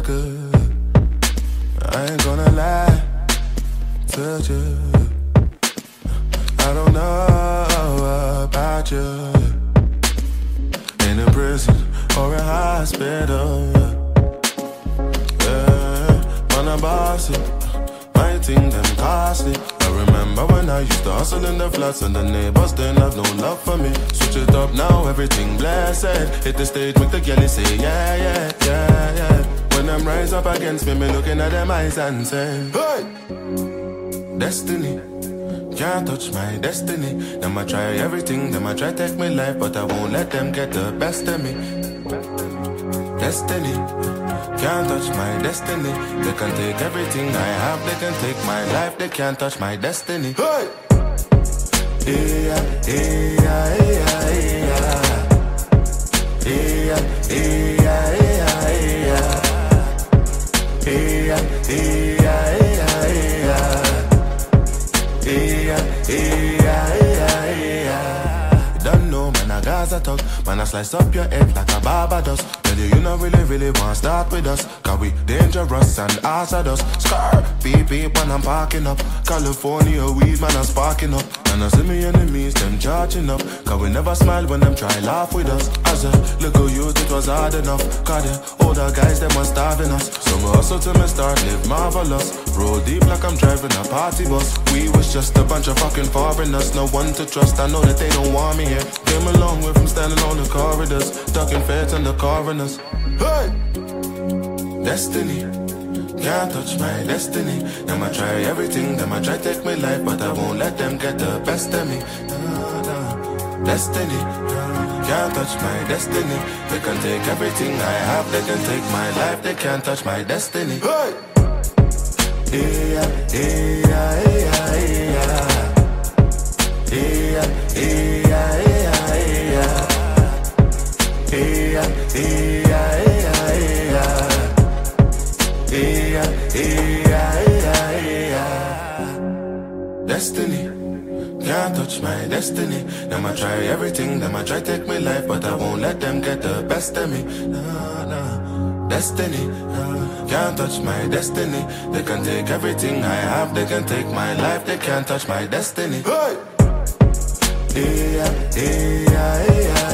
good. I ain't gonna lie to you. I don't know about you. In a prison or a hospital, man, I'm bossy. My thing them costly. I remember when I used to hustle in the flats and the neighbors didn't have no love for me. Switch it up now, everything blessed. Hit the stage, make the girlie say yeah, yeah, yeah, yeah. When them rise up against me looking at them eyes and say, hey! Destiny, can't touch my destiny. Them I try everything, them I try take my life, but I won't let them get the best of me. Destiny, can't touch my destiny. They can take everything I have, they can take my life, they can't touch my destiny. Hey! Yeah, yeah, yeah, yeah. Yeah, yeah, yeah, yeah. Yeah, yeah, yeah, yeah. Yeah, yeah, yeah, yeah. You don't know, man, I Gaza talk. Man, I slice up your head like a Barbados. Tell you not really want to start with us. Cause we dangerous and hazardous. Scar, beep beep when I'm parking up. California weed, man, I'm sparking up. And I see me enemies, them charging up. Cause we never smile when them try laugh with us. As a little youth, it was hard enough. Cause the older guys, them was starving us. So me hustle till me start live marvelous. Roll deep like I'm driving a party bus. We was just a bunch of fucking foreigners. No one to trust, I know that they don't want me here. Came a long way from standing on the corridors. Ducking feds and the coroners. Hey! Destiny, can't touch my destiny. Them I try everything, them I try take my life, but I won't let them get the best of me. Destiny, can't touch my destiny. They can take everything I have, they can take my life, they can't touch my destiny. Hey! Yeah, yeah, yeah, yeah. Yeah, yeah, yeah, yeah. Yeah, yeah, yeah, yeah. Yeah, yeah, yeah. Destiny, can't touch my destiny. Them I try everything, them I try take my life, but I won't let them get the best of me. Nah, nah. Destiny, can't touch my destiny. They can take everything I have, they can take my life, they can't touch my destiny. Hey! Yeah, yeah, yeah, yeah.